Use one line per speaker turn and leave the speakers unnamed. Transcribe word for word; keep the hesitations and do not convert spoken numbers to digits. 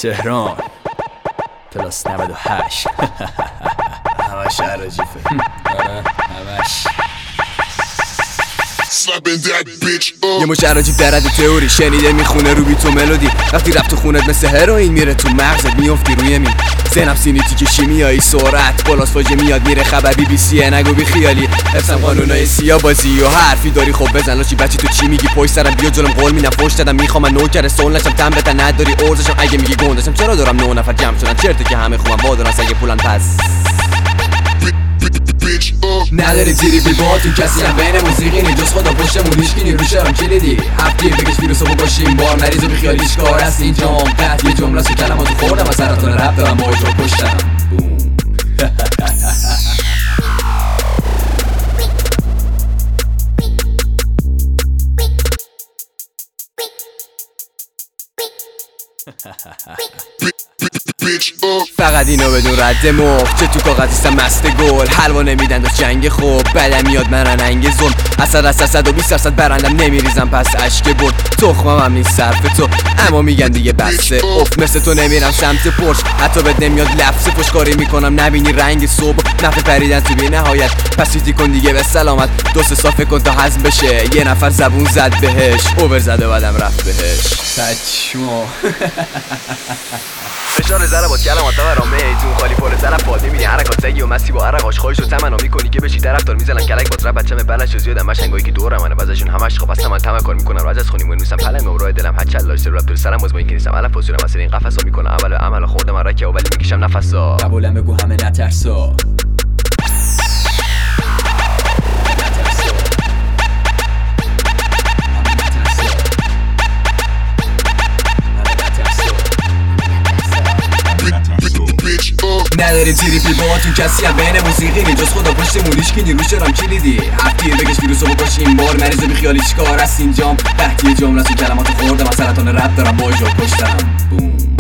تهران پلاس نود و هشت همش عراجیفه. آره همش
یه مش عراجیب در حد تئوری شنیده میخونه رو بی تو ملودی. وقتی رفت تو خونت مثل هروئین میره تو مغزت میفتی روی می ذهنم سینیتی که شیمیایی سرعت بالاس فاجه میاد میره خبر بی بی سیه نگو بی خیالی حفظم قانونای سیا بازی و حرفی داری خب بزن لاشی بچی تو چی میگی پشت سرم بیا جلوم قول میدم فوش دادم میخوام من نوکر سول نشم تمرت نداری ارزشم اگه میگی گندشم چرا دارم نه نفر جمع شدن چرته که همه خوبم وادارن سگه پولن پس نداری تیری بی با تو کسی هم بین موسیقی نی جز خدا پشتمون هیشکی نیرو شرم کلیدی هفتیر بکش ویروسو بکشیم بار مریضو بی خیالیش کار هست اینجام قطع یه جمله سو کلماتو خوردم و سرطان رب دارم باید رو پشتم فقط اینو بدون رد مخ چه تو کاغذیستم مست گل حلوا نمیدن دست جنگ خوب بدم میاد من رنگ ظلم اصد از صد و بیست درصد برندم نمیریزم پس اشک برد تخمم هم نیست صرف تو اما میگن دیگه بسته اف مثل تو نمیرم سمت پرش حتی بد نمیاد لفظ پشکاری میکنم نبینی رنگ صبح نفع پریدن تو بی نهایت پس چیزی کن دیگه به سلامت دوست صافه کن تا هضم بشه یه نفر زبون زد بهش اوور زده بعدم رفت بهش
تچمو
فشار زره با کلمات برامه ایزون خالی پر زره فاضی میدی حرکات زگی و مسی با عرق آشخایش و تمنا میکنی که بشی طرفدار میزنن کلک با ترپ بچه‌م بلش و زیادم مشنگایی که دورم منه واسهشون همش خوب هستم من تمکن میکنم راز از خونی میسم پلنگ و راه دلم هچل لاش رپ تو سرم مزمون که نیستم الف پوزیشن مثلا این قفسو میکنم اول عمل خوردم رکه ولی میکشم نفسا
قبولم بگو همه نترسا نداری تیری پی با تو کسی هم بین موسیقی نی جز خدا پشتمون هیشکی نیرو شرم کلیدی هفتیر بکش ویروسو بکشیم بار مریضو بی خیالی چیکار هست اینجام تحتی جمله سو کلماتو خوردم از سرطان رب دارم باید رو پشتم بوم